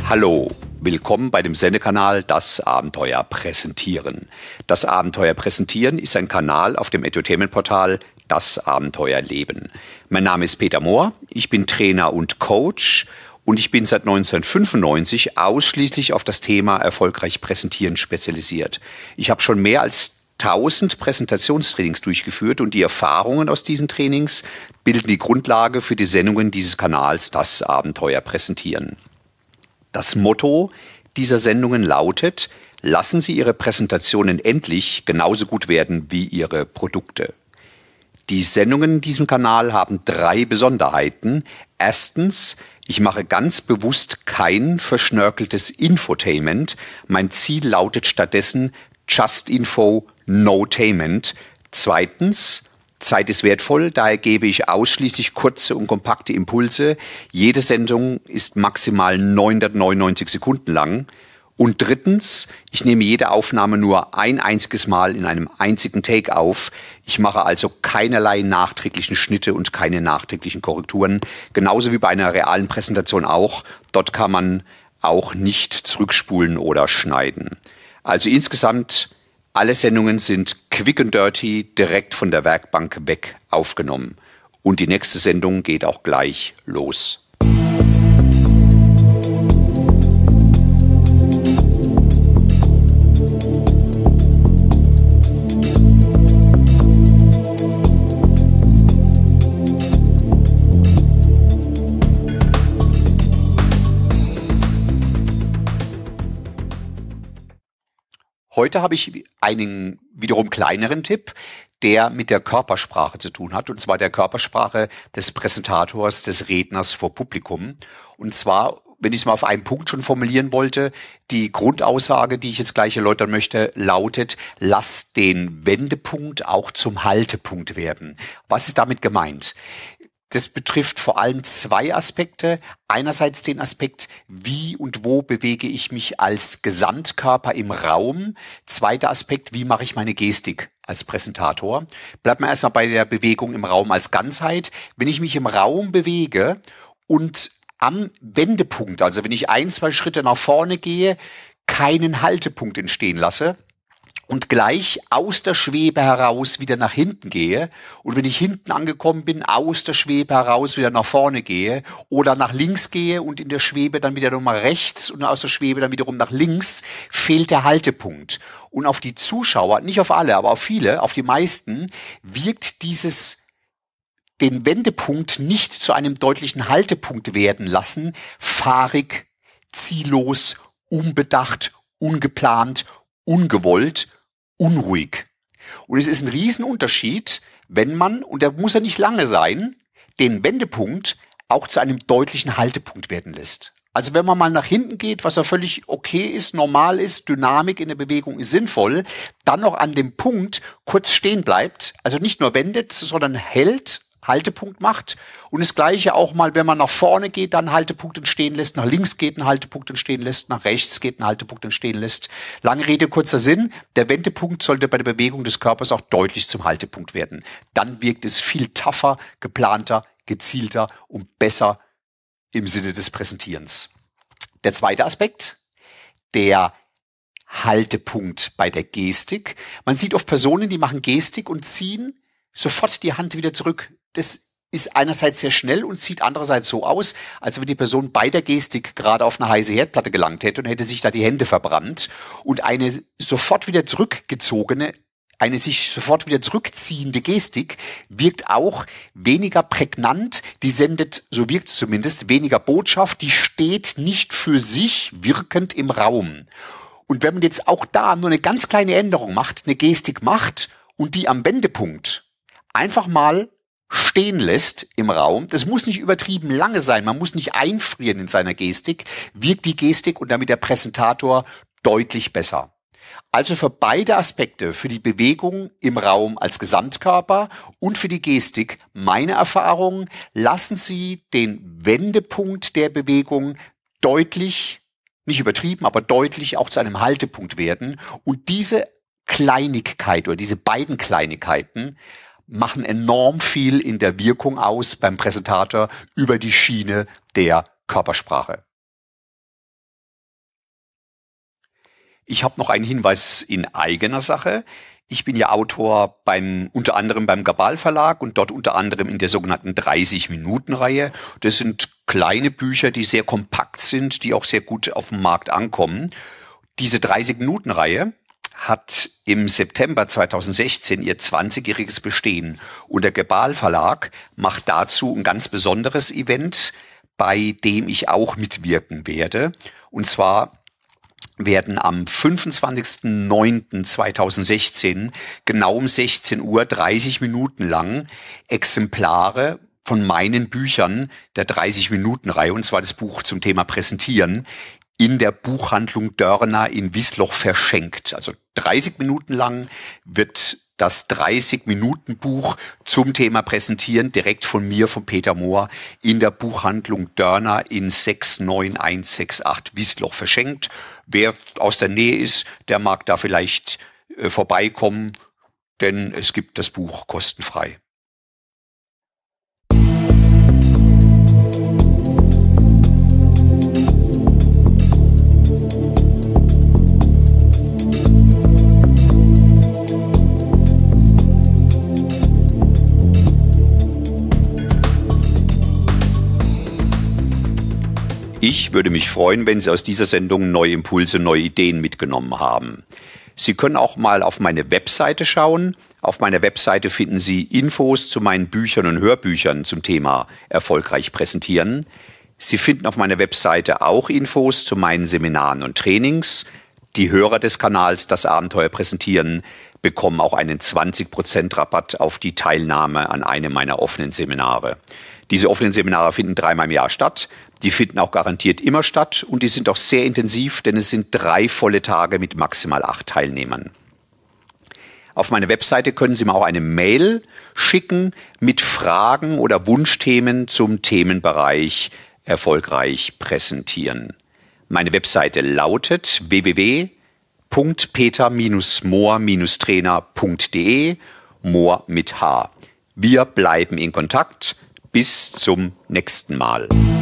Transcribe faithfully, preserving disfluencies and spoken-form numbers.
Hallo, willkommen bei dem Sendekanal Das Abenteuer Präsentieren. Das Abenteuer Präsentieren ist ein Kanal auf dem Edutainment-Portal Das Abenteuer Leben. Mein Name ist Peter Mohr, ich bin Trainer und Coach und ich bin seit neunzehnhundertfünfundneunzig ausschließlich auf das Thema erfolgreich präsentieren spezialisiert. Ich habe schon mehr als tausend Präsentationstrainings durchgeführt und die Erfahrungen aus diesen Trainings bilden die Grundlage für die Sendungen dieses Kanals Das Abenteuer Präsentieren. Das Motto dieser Sendungen lautet: Lassen Sie Ihre Präsentationen endlich genauso gut werden wie Ihre Produkte. Die Sendungen in diesem Kanal haben drei Besonderheiten. Erstens, ich mache ganz bewusst kein verschnörkeltes Infotainment. Mein Ziel lautet stattdessen Just Info, No Tainment. Zweitens, Zeit ist wertvoll, daher gebe ich ausschließlich kurze und kompakte Impulse. Jede Sendung ist maximal neunhundertneunundneunzig Sekunden lang. Und drittens, ich nehme jede Aufnahme nur ein einziges Mal in einem einzigen Take auf. Ich mache also keinerlei nachträglichen Schnitte und keine nachträglichen Korrekturen. Genauso wie bei einer realen Präsentation auch. Dort kann man auch nicht zurückspulen oder schneiden. Also insgesamt, alle Sendungen sind quick and dirty, direkt von der Werkbank weg aufgenommen. Und die nächste Sendung geht auch gleich los. Heute habe ich einen wiederum kleineren Tipp, der mit der Körpersprache zu tun hat, und zwar der Körpersprache des Präsentators, des Redners vor Publikum. Und zwar, wenn ich es mal auf einen Punkt schon formulieren wollte, die Grundaussage, die ich jetzt gleich erläutern möchte, lautet: Lass den Wendepunkt auch zum Haltepunkt werden. Was ist damit gemeint? Das betrifft vor allem zwei Aspekte. Einerseits den Aspekt, wie und wo bewege ich mich als Gesamtkörper im Raum. Zweiter Aspekt, wie mache ich meine Gestik als Präsentator. Bleibt mir erstmal bei der Bewegung im Raum als Ganzheit. Wenn ich mich im Raum bewege und am Wendepunkt, also wenn ich ein, zwei Schritte nach vorne gehe, keinen Haltepunkt entstehen lasse, und gleich aus der Schwebe heraus wieder nach hinten gehe und wenn ich hinten angekommen bin, aus der Schwebe heraus wieder nach vorne gehe oder nach links gehe und in der Schwebe dann wieder nochmal rechts und aus der Schwebe dann wiederum nach links, fehlt der Haltepunkt. Und auf die Zuschauer, nicht auf alle, aber auf viele, auf die meisten, wirkt dieses den Wendepunkt nicht zu einem deutlichen Haltepunkt werden lassen, fahrig, ziellos, unbedacht, ungeplant, ungewollt, unruhig. Und es ist ein Riesenunterschied, wenn man, und der muss ja nicht lange sein, den Wendepunkt auch zu einem deutlichen Haltepunkt werden lässt. Also wenn man mal nach hinten geht, was ja völlig okay ist, normal ist, Dynamik in der Bewegung ist sinnvoll, dann noch an dem Punkt kurz stehen bleibt, also nicht nur wendet, sondern hält, Haltepunkt macht, und das Gleiche auch mal, wenn man nach vorne geht, dann einen Haltepunkt entstehen lässt, nach links geht, einen Haltepunkt entstehen lässt, nach rechts geht, einen Haltepunkt entstehen lässt. Lange Rede, kurzer Sinn, der Wendepunkt sollte bei der Bewegung des Körpers auch deutlich zum Haltepunkt werden. Dann wirkt es viel tougher, geplanter, gezielter und besser im Sinne des Präsentierens. Der zweite Aspekt, der Haltepunkt bei der Gestik. Man sieht oft Personen, die machen Gestik und ziehen sofort die Hand wieder zurück. Das ist einerseits sehr schnell und sieht andererseits so aus, als wenn die Person bei der Gestik gerade auf eine heiße Herdplatte gelangt hätte und hätte sich da die Hände verbrannt. Und eine sofort wieder zurückgezogene, eine sich sofort wieder zurückziehende Gestik wirkt auch weniger prägnant. Die sendet, so wirkt es zumindest, weniger Botschaft. Die steht nicht für sich wirkend im Raum. Und wenn man jetzt auch da nur eine ganz kleine Änderung macht, eine Gestik macht und die am Wendepunkt einfach mal stehen lässt im Raum, das muss nicht übertrieben lange sein, man muss nicht einfrieren in seiner Gestik, wirkt die Gestik und damit der Präsentator deutlich besser. Also für beide Aspekte, für die Bewegung im Raum als Gesamtkörper und für die Gestik, meine Erfahrung: Lassen Sie den Wendepunkt der Bewegung deutlich, nicht übertrieben, aber deutlich auch zu einem Haltepunkt werden, und diese Kleinigkeit oder diese beiden Kleinigkeiten machen enorm viel in der Wirkung aus beim Präsentator über die Schiene der Körpersprache. Ich habe noch einen Hinweis in eigener Sache. Ich bin ja Autor beim, unter anderem beim Gabal Verlag und dort unter anderem in der sogenannten dreißig-Minuten-Reihe. Das sind kleine Bücher, die sehr kompakt sind, die auch sehr gut auf dem Markt ankommen. Diese dreißig-Minuten-Reihe hat im September zweitausendsechzehn ihr zwanzigjähriges Bestehen und der Gabal Verlag macht dazu ein ganz besonderes Event, bei dem ich auch mitwirken werde. Und zwar werden am fünfundzwanzigsten neunten zweitausendsechzehn genau um sechzehn Uhr dreißig Minuten lang Exemplare von meinen Büchern der dreißig-Minuten-Reihe, und zwar das Buch zum Thema Präsentieren, in der Buchhandlung Dörner in Wiesloch verschenkt. Also dreißig Minuten lang wird das dreißig-Minuten-Buch zum Thema Präsentieren direkt von mir, von Peter Mohr, in der Buchhandlung Dörner in sechs neun eins sechs acht Wiesloch verschenkt. Wer aus der Nähe ist, der mag da vielleicht äh, vorbeikommen, denn es gibt das Buch kostenfrei. Ich würde mich freuen, wenn Sie aus dieser Sendung neue Impulse, neue Ideen mitgenommen haben. Sie können auch mal auf meine Webseite schauen. Auf meiner Webseite finden Sie Infos zu meinen Büchern und Hörbüchern zum Thema erfolgreich präsentieren. Sie finden auf meiner Webseite auch Infos zu meinen Seminaren und Trainings. Die Hörer des Kanals Das Abenteuer Präsentieren bekommen auch einen zwanzig Prozent Rabatt auf die Teilnahme an einem meiner offenen Seminare. Diese offenen Seminare finden dreimal im Jahr statt. Die finden auch garantiert immer statt und die sind auch sehr intensiv, denn es sind drei volle Tage mit maximal acht Teilnehmern. Auf meine Webseite können Sie mir auch eine Mail schicken mit Fragen oder Wunschthemen zum Themenbereich erfolgreich präsentieren. Meine Webseite lautet w w w punkt peter mohr trainer punkt d e, Mohr mit H. Wir bleiben in Kontakt. Bis zum nächsten Mal.